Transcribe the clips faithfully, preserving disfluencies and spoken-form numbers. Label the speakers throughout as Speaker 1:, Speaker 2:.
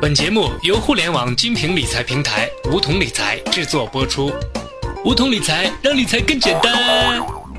Speaker 1: 本节目由互联网精品理财平台梧桐理财制作播出。梧桐理财，让理财更简单。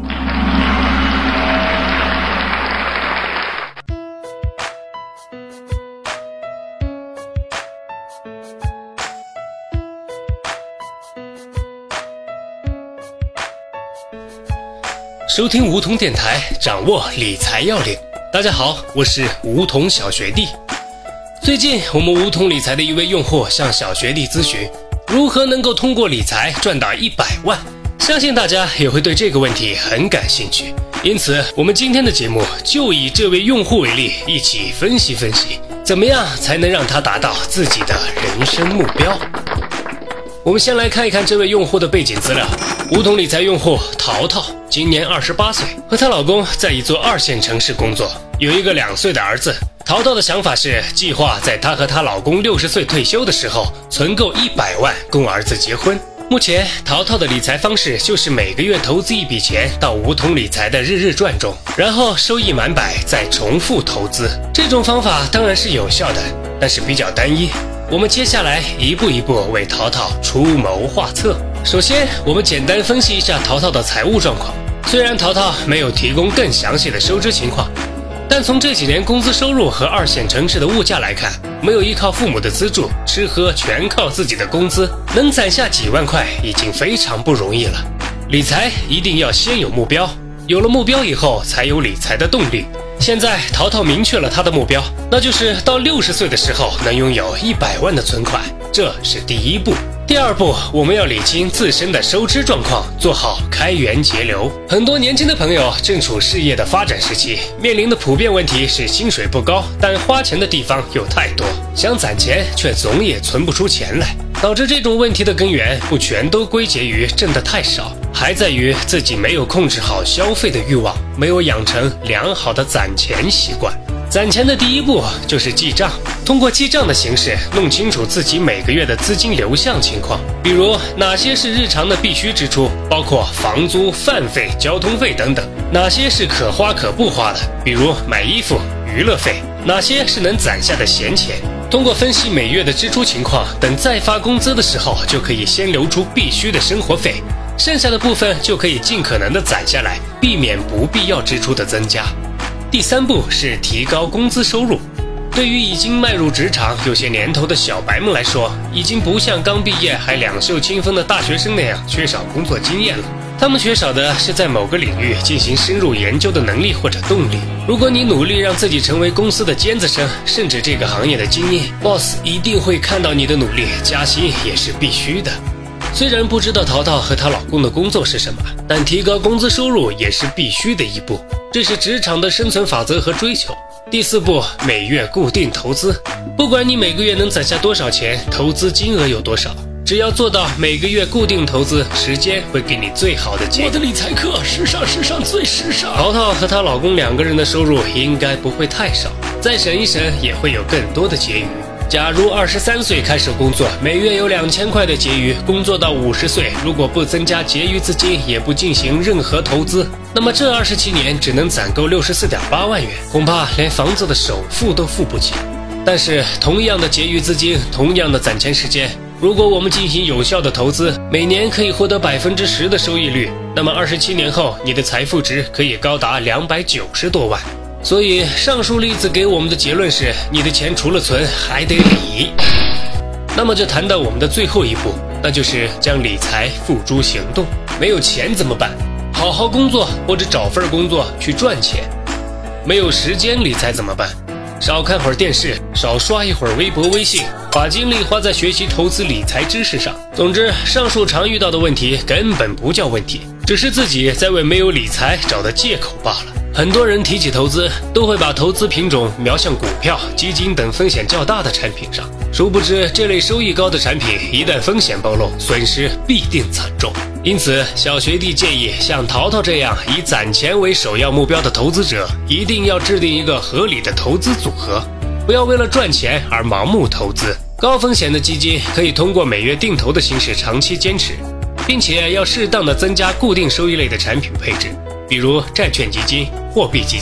Speaker 1: 收听梧桐电台，掌握理财要领。大家好，我是梧桐小学弟。最近我们梧桐理财的一位用户向小学弟咨询，如何能够通过理财赚到一百万。相信大家也会对这个问题很感兴趣，因此我们今天的节目就以这位用户为例，一起分析分析，怎么样才能让他达到自己的人生目标。我们先来看一看这位用户的背景资料。梧桐理财用户淘淘今年二十八岁，和她老公在一座二线城市工作，有一个两岁的儿子。淘淘的想法是计划在她和她老公六十岁退休的时候存够一百万供儿子结婚。目前淘淘的理财方式就是每个月投资一笔钱到梧桐理财的日日赚中，然后收益满百再重复投资。这种方法当然是有效的，但是比较单一。我们接下来一步一步为淘淘出谋划策。首先我们简单分析一下淘淘的财务状况。虽然淘淘没有提供更详细的收支情况，但从这几年工资收入和二线城市的物价来看，没有依靠父母的资助，吃喝全靠自己的工资，能攒下几万块已经非常不容易了。理财一定要先有目标，有了目标以后才有理财的动力。现在淘淘明确了他的目标，那就是到六十岁的时候能拥有一百万的存款，这是第一步。第二步，我们要理清自身的收支状况，做好开源节流。很多年轻的朋友正处事业的发展时期，面临的普遍问题是薪水不高，但花钱的地方又太多，想攒钱却总也存不出钱来。导致这种问题的根源不全都归结于挣得太少，还在于自己没有控制好消费的欲望，没有养成良好的攒钱习惯。攒钱的第一步就是记账，通过记账的形式弄清楚自己每个月的资金流向情况，比如哪些是日常的必须支出，包括房租、饭费、交通费等等；哪些是可花可不花的，比如买衣服、娱乐费；哪些是能攒下的闲钱。通过分析每月的支出情况，等再发工资的时候就可以先留出必须的生活费，剩下的部分就可以尽可能的攒下来，避免不必要支出的增加。第三步是提高工资收入。对于已经迈入职场有些年头的小白们来说，已经不像刚毕业还两袖清风的大学生那样缺少工作经验了，他们缺少的是在某个领域进行深入研究的能力或者动力。如果你努力让自己成为公司的尖子生，甚至这个行业的精英， boss 一定会看到你的努力，加薪也是必须的。虽然不知道淘淘和她老公的工作是什么，但提高工资收入也是必须的一步，这是职场的生存法则和追求。第四步，每月固定投资。不管你每个月能攒下多少钱，投资金额有多少，只要做到每个月固定投资，时间会给你最好的建议。我的理财课，时尚时尚最时尚。淘淘和她老公两个人的收入应该不会太少，再省一省也会有更多的结余。假如二十三岁开始工作，每月有两千块的结余，工作到五十岁，如果不增加结余资金，也不进行任何投资，那么这二十七年只能攒够六十四点八万元，恐怕连房子的首付都付不起。但是同样的结余资金，同样的攒钱时间，如果我们进行有效的投资，每年可以获得百分之十的收益率，那么二十七年后，你的财富值可以高达两百九十多万。所以上述例子给我们的结论是，你的钱除了存还得理。那么就谈到我们的最后一步，那就是将理财付诸行动。没有钱怎么办？好好工作或者找份工作去赚钱。没有时间理财怎么办？少看会儿电视，少刷一会儿微博微信，把精力花在学习投资理财知识上。总之，上述常遇到的问题根本不叫问题，只是自己在为没有理财找的借口罢了。很多人提起投资，都会把投资品种瞄向股票、基金等风险较大的产品上，殊不知这类收益高的产品一旦风险暴露，损失必定惨重。因此小学弟建议，像淘淘这样以攒钱为首要目标的投资者，一定要制定一个合理的投资组合，不要为了赚钱而盲目投资。高风险的基金可以通过每月定投的形式长期坚持，并且要适当的增加固定收益类的产品配置，比如债券基金、货币基金。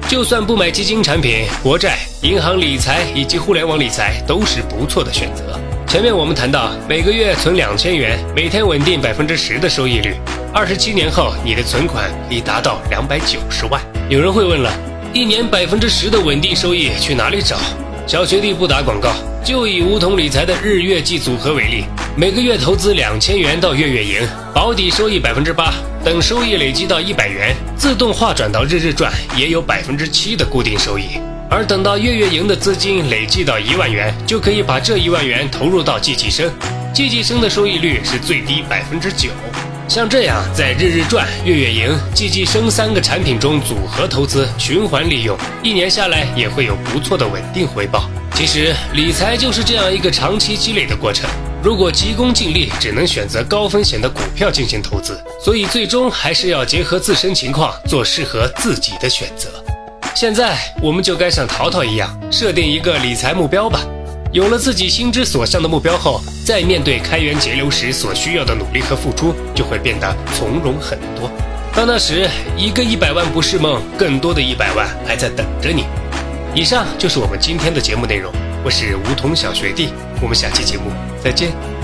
Speaker 1: 就算不买基金产品，国债、银行理财以及互联网理财都是不错的选择。前面我们谈到，每个月存两千元，每天稳定百分之十的收益率，二十七年后你的存款可以达到两百九十万。有人会问了，一年百分之十的稳定收益去哪里找？小学弟不打广告，就以梧桐理财的日月季组合为例，每个月投资两千元到月月盈，保底收益百分之八，等收益累积到一百元，自动划转到日日赚，也有百分之七的固定收益。而等到月月盈的资金累计到一万元，就可以把这一万元投入到季季生，季季生的收益率是最低百分之九。像这样在日日赚、月月盈、季季生三个产品中组合投资，循环利用，一年下来也会有不错的稳定回报。其实理财就是这样一个长期积累的过程，如果急功近利，只能选择高风险的股票进行投资，所以最终还是要结合自身情况，做适合自己的选择。现在我们就该像淘淘一样，设定一个理财目标吧。有了自己心之所向的目标后，在面对开源节流时所需要的努力和付出，就会变得从容很多。到那时，一个一百万不是梦，更多的一百万还在等着你。以上就是我们今天的节目内容，我是梧桐小学弟，我们下期节目再见。